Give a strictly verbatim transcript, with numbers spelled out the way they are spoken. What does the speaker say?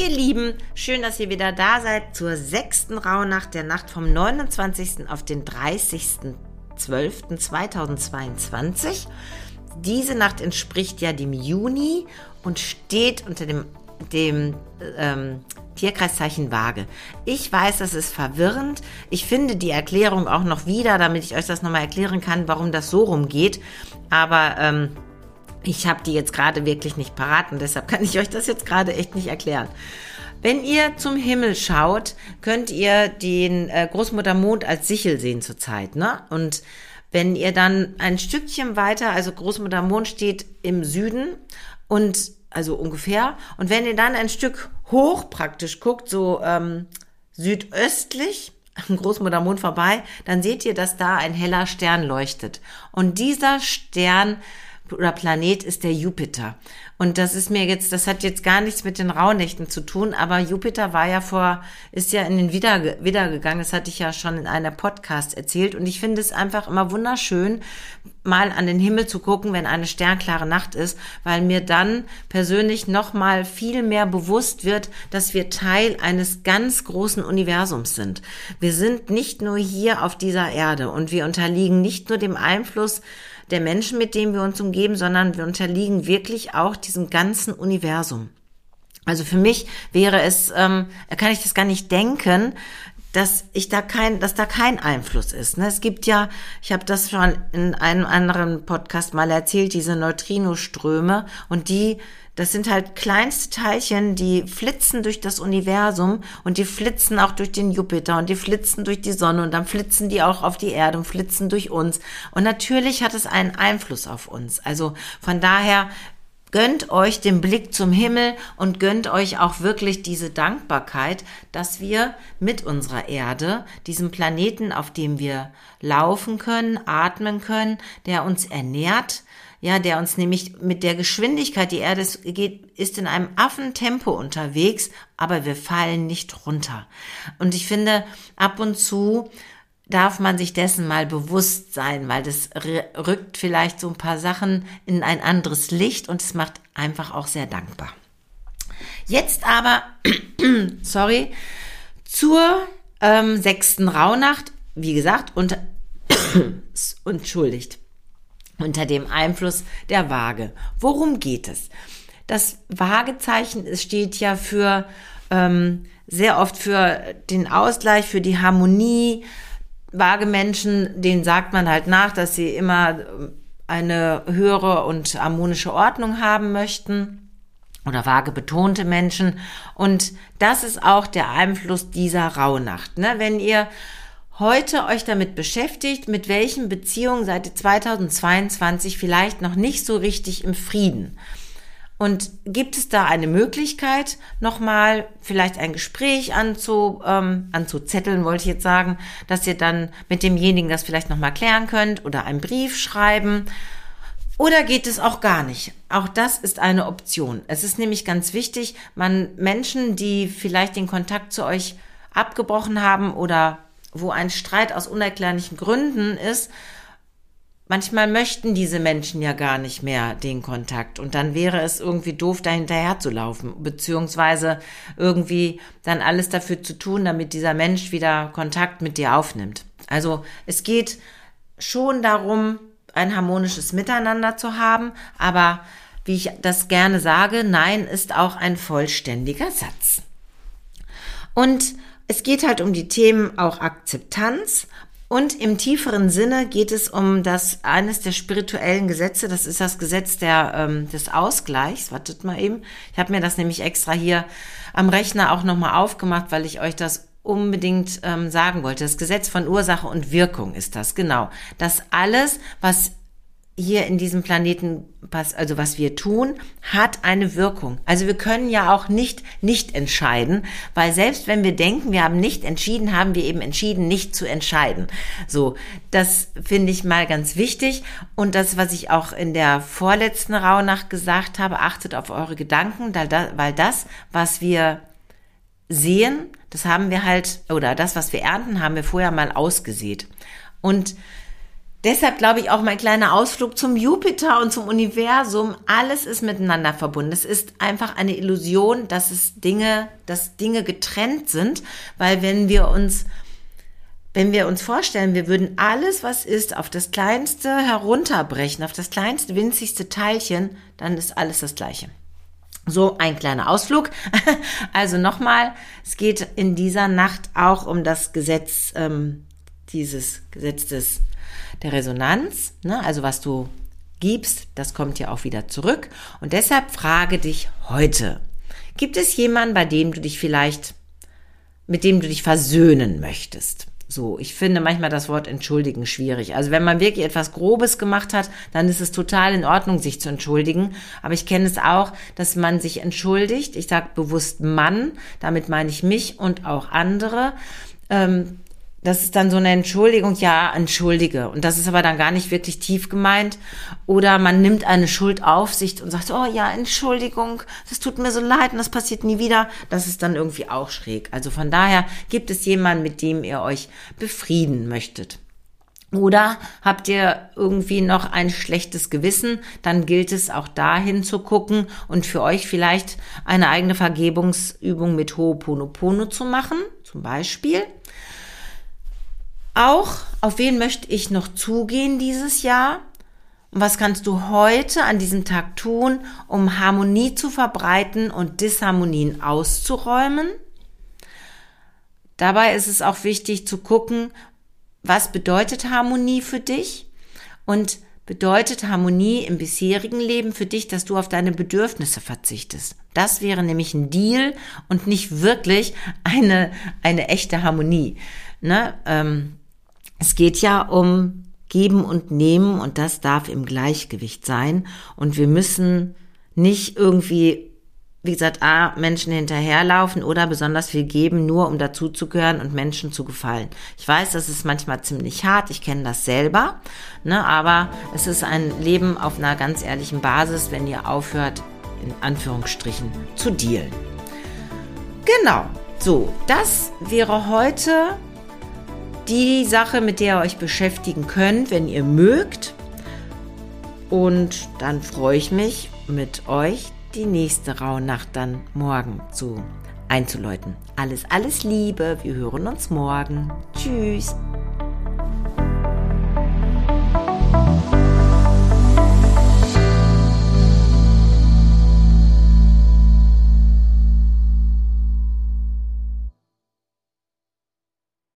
Ihr Lieben, schön, dass ihr wieder da seid zur sechsten Rauhnacht der Nacht vom neunundzwanzigsten auf den dreißigsten zwölften zweitausendzweiundzwanzig. Diese Nacht entspricht ja dem Juni und steht unter dem, dem ähm, Tierkreiszeichen Waage. Ich weiß, das ist verwirrend. Ich finde die Erklärung auch noch wieder, damit ich euch das nochmal erklären kann, warum das so rumgeht. Aber ähm, ich habe die jetzt gerade wirklich nicht parat und deshalb kann ich euch das jetzt gerade echt nicht erklären. Wenn ihr zum Himmel schaut, könnt ihr den äh, Großmuttermond als Sichel sehen zurzeit, ne? Und wenn ihr dann ein Stückchen weiter, also Großmuttermond steht im Süden und also ungefähr, und wenn ihr dann ein Stück hoch praktisch guckt, so ähm, südöstlich am Großmuttermond vorbei, dann seht ihr, dass da ein heller Stern leuchtet. Und dieser Stern oder Planet ist der Jupiter. Und das ist mir jetzt, das hat jetzt gar nichts mit den Rauhnächten zu tun, aber Jupiter war ja vor, ist ja in den Widder, Widder gegangen, das hatte ich ja schon in einer Podcast erzählt und ich finde es einfach immer wunderschön, mal an den Himmel zu gucken, wenn eine sternklare Nacht ist, weil mir dann persönlich nochmal viel mehr bewusst wird, dass wir Teil eines ganz großen Universums sind. Wir sind nicht nur hier auf dieser Erde und wir unterliegen nicht nur dem Einfluss der Menschen, mit denen wir uns umgeben, sondern wir unterliegen wirklich auch diesem ganzen Universum. Also für mich wäre es, ähm, kann ich das gar nicht denken, dass ich da kein, dass da kein Einfluss ist. Ne? Es gibt ja, ich habe das schon in einem anderen Podcast mal erzählt, diese Neutrinoströme und die, das sind halt kleinste Teilchen, die flitzen durch das Universum und die flitzen auch durch den Jupiter und die flitzen durch die Sonne und dann flitzen die auch auf die Erde und flitzen durch uns. Und natürlich hat es einen Einfluss auf uns. Also von daher gönnt euch den Blick zum Himmel und gönnt euch auch wirklich diese Dankbarkeit, dass wir mit unserer Erde, diesem Planeten, auf dem wir laufen können, atmen können, der uns ernährt, ja, der uns nämlich mit der Geschwindigkeit, die Erde ist, geht, ist in einem Affentempo unterwegs, aber wir fallen nicht runter. Und ich finde, ab und zu darf man sich dessen mal bewusst sein, weil das rückt vielleicht so ein paar Sachen in ein anderes Licht und es macht einfach auch sehr dankbar. Jetzt aber, sorry, zur ähm, sechsten Rauhnacht, wie gesagt, unter, entschuldigt, unter dem Einfluss der Waage. Worum geht es? Das Waagezeichen, es steht ja für ähm, sehr oft für den Ausgleich, für die Harmonie. Waagemenschen, denen sagt man halt nach, dass sie immer eine höhere und harmonische Ordnung haben möchten oder waagebetonte Menschen. Und das ist auch der Einfluss dieser Rauhnacht. Ne? Wenn ihr heute euch damit beschäftigt, mit welchen Beziehungen seid ihr zweitausendzweiundzwanzig vielleicht noch nicht so richtig im Frieden. Und gibt es da eine Möglichkeit, nochmal vielleicht ein Gespräch anzu, ähm, anzuzetteln, wollte ich jetzt sagen, dass ihr dann mit demjenigen das vielleicht nochmal klären könnt oder einen Brief schreiben? Oder geht es auch gar nicht? Auch das ist eine Option. Es ist nämlich ganz wichtig, man Menschen, die vielleicht den Kontakt zu euch abgebrochen haben oder wo ein Streit aus unerklärlichen Gründen ist, manchmal möchten diese Menschen ja gar nicht mehr den Kontakt und dann wäre es irgendwie doof, da hinterher zu laufen, beziehungsweise irgendwie dann alles dafür zu tun, damit dieser Mensch wieder Kontakt mit dir aufnimmt. Also es geht schon darum, ein harmonisches Miteinander zu haben, aber wie ich das gerne sage, Nein ist auch ein vollständiger Satz. Und es geht halt um die Themen auch Akzeptanz und im tieferen Sinne geht es um das eines der spirituellen Gesetze, das ist das Gesetz der, ähm, des Ausgleichs. Wartet mal eben, ich habe mir das nämlich extra hier am Rechner auch nochmal aufgemacht, weil ich euch das unbedingt ähm, sagen wollte. Das Gesetz von Ursache und Wirkung ist das, genau. Dass alles, was hier in diesem Planeten, also was wir tun, hat eine Wirkung. Also wir können ja auch nicht nicht entscheiden, weil selbst wenn wir denken, wir haben nicht entschieden, haben wir eben entschieden, nicht zu entscheiden. So, das finde ich mal ganz wichtig. Und das, was ich auch in der vorletzten Rauhnacht gesagt habe, achtet auf eure Gedanken, weil das, was wir sehen, das haben wir halt, oder das, was wir ernten, haben wir vorher mal ausgesät. Und Deshalb glaube ich auch mein kleiner Ausflug zum Jupiter und zum Universum, alles ist miteinander verbunden. Es ist einfach eine Illusion, dass es Dinge, dass Dinge getrennt sind, weil wenn wir uns, wenn wir uns vorstellen, wir würden alles, was ist, auf das Kleinste herunterbrechen, auf das kleinste, winzigste Teilchen, dann ist alles das Gleiche. So ein kleiner Ausflug. Also nochmal, es geht in dieser Nacht auch um das Gesetz, ähm, dieses Gesetz des der Resonanz, ne? Also was du gibst, das kommt ja auch wieder zurück. Und deshalb frage dich heute, gibt es jemanden, bei dem du dich vielleicht, mit dem du dich versöhnen möchtest? So, ich finde manchmal das Wort entschuldigen schwierig. Also wenn man wirklich etwas Grobes gemacht hat, dann ist es total in Ordnung, sich zu entschuldigen. Aber ich kenne es auch, dass man sich entschuldigt. Ich sage bewusst Mann, damit meine ich mich und auch andere. Ähm, Das ist dann so eine Entschuldigung, ja, entschuldige. Und das ist aber dann gar nicht wirklich tief gemeint. Oder man nimmt eine Schuld auf sich und sagt, oh ja, Entschuldigung, das tut mir so leid und das passiert nie wieder. Das ist dann irgendwie auch schräg. Also von daher gibt es jemanden, mit dem ihr euch befrieden möchtet. Oder habt ihr irgendwie noch ein schlechtes Gewissen, dann gilt es auch dahin zu gucken und für euch vielleicht eine eigene Vergebungsübung mit Ho'oponopono zu machen, zum Beispiel. Auch, auf wen möchte ich noch zugehen dieses Jahr? Und was kannst du heute an diesem Tag tun, um Harmonie zu verbreiten und Disharmonien auszuräumen? Dabei ist es auch wichtig zu gucken, was bedeutet Harmonie für dich? Und bedeutet Harmonie im bisherigen Leben für dich, dass du auf deine Bedürfnisse verzichtest? Das wäre nämlich ein Deal und nicht wirklich eine, eine echte Harmonie. Ne? Ähm, Es geht ja um Geben und Nehmen und das darf im Gleichgewicht sein und wir müssen nicht irgendwie, wie gesagt, A, Menschen hinterherlaufen oder besonders viel geben, nur um dazuzugehören und Menschen zu gefallen. Ich weiß, das ist manchmal ziemlich hart, ich kenne das selber, ne, aber es ist ein Leben auf einer ganz ehrlichen Basis, wenn ihr aufhört, in Anführungsstrichen, zu dealen. Genau, so, das wäre heute die Sache, mit der ihr euch beschäftigen könnt, wenn ihr mögt. Und dann freue ich mich, mit euch die nächste Rauhnacht dann morgen zu einzuläuten. Alles, alles Liebe. Wir hören uns morgen. Tschüss.